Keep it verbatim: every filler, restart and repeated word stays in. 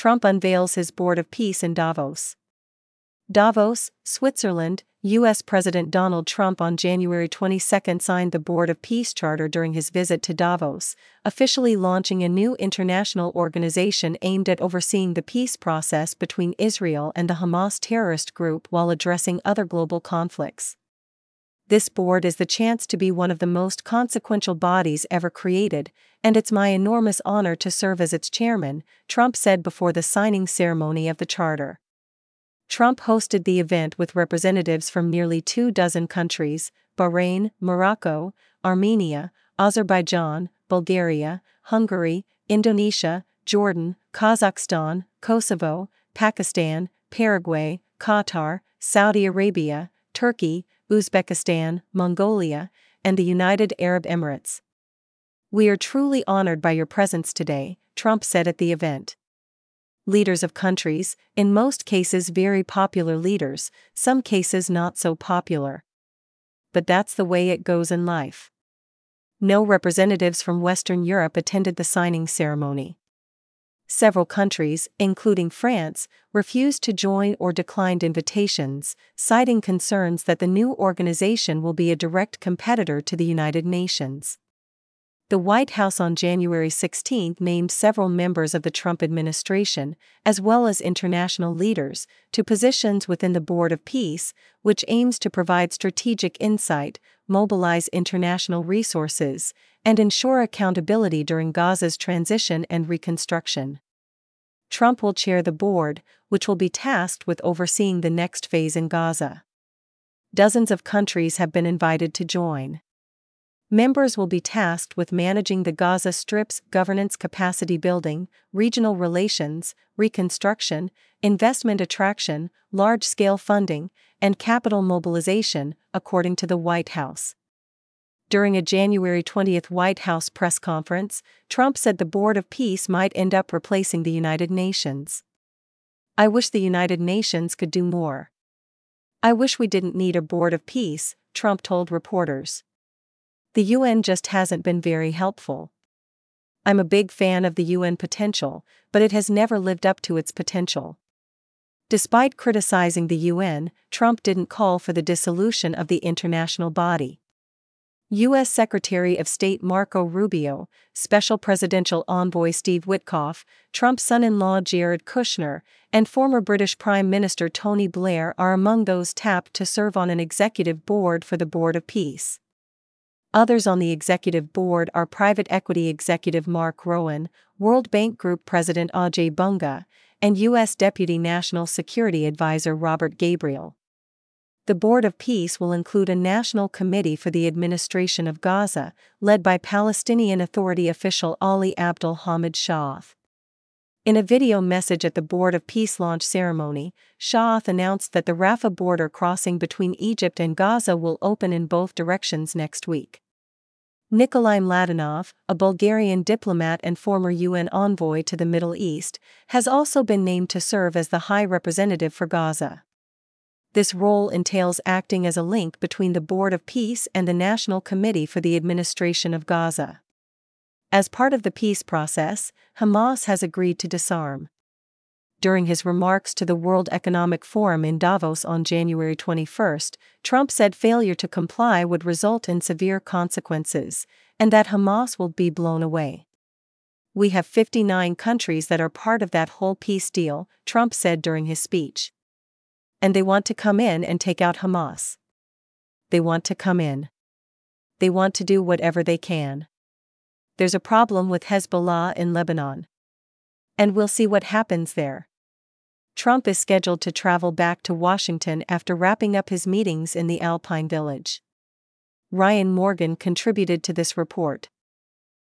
Trump unveils his Board of Peace in Davos. Davos, Switzerland. U S President Donald Trump on January twenty-second signed the Board of Peace Charter during his visit to Davos, officially launching a new international organization aimed at overseeing the peace process between Israel and the Hamas terrorist group while addressing other global conflicts. This board is the chance to be one of the most consequential bodies ever created, and it's my enormous honor to serve as its chairman, Trump said before the signing ceremony of the charter. Trump hosted the event with representatives from nearly two dozen countries: Bahrain, Morocco, Armenia, Azerbaijan, Bulgaria, Hungary, Indonesia, Jordan, Kazakhstan, Kosovo, Pakistan, Paraguay, Qatar, Saudi Arabia, Turkey, Uzbekistan, Mongolia, and the United Arab Emirates. "We are truly honored by your presence today," Trump said at the event. Leaders of countries, in most cases very popular leaders, some cases not so popular. But that's the way it goes in life. No representatives from Western Europe attended the signing ceremony. Several countries, including France, refused to join or declined invitations, citing concerns that the new organization will be a direct competitor to the United Nations. The White House on January sixteenth named several members of the Trump administration, as well as international leaders, to positions within the Board of Peace, which aims to provide strategic insight, mobilize international resources, and ensure accountability during Gaza's transition and reconstruction. Trump will chair the board, which will be tasked with overseeing the next phase in Gaza. Dozens of countries have been invited to join. Members will be tasked with managing the Gaza Strip's governance, capacity building, regional relations, reconstruction, investment attraction, large-scale funding, and capital mobilization, according to the White House. During a January twentieth White House press conference, Trump said the Board of Peace might end up replacing the United Nations. "I wish the United Nations could do more. I wish we didn't need a Board of Peace," Trump told reporters. "The U N just hasn't been very helpful. I'm a big fan of the U N potential, but it has never lived up to its potential." Despite criticizing the U N, Trump didn't call for the dissolution of the international body. U S Secretary of State Marco Rubio, Special Presidential Envoy Steve Witkoff, Trump's son-in-law Jared Kushner, and former British Prime Minister Tony Blair are among those tapped to serve on an executive board for the Board of Peace. Others on the executive board are private equity executive Mark Rowan, World Bank Group President Ajay Bunga, and U S Deputy National Security Advisor Robert Gabriel. The Board of Peace will include a national committee for the administration of Gaza, led by Palestinian Authority official Ali Abdul Hamid Shaath. In a video message at the Board of Peace launch ceremony, Shaath announced that the Rafah border crossing between Egypt and Gaza will open in both directions next week. Nikolai Mladenov, a Bulgarian diplomat and former U N envoy to the Middle East, has also been named to serve as the High Representative for Gaza. This role entails acting as a link between the Board of Peace and the National Committee for the Administration of Gaza. As part of the peace process, Hamas has agreed to disarm. During his remarks to the World Economic Forum in Davos on January twenty-first, Trump said failure to comply would result in severe consequences, and that Hamas will be blown away. "We have fifty-nine countries that are part of that whole peace deal," Trump said during his speech. "And they want to come in and take out Hamas. They want to come in. They want to do whatever they can. There's a problem with Hezbollah in Lebanon. And we'll see what happens there." Trump is scheduled to travel back to Washington after wrapping up his meetings in the Alpine Village. Ryan Morgan contributed to this report.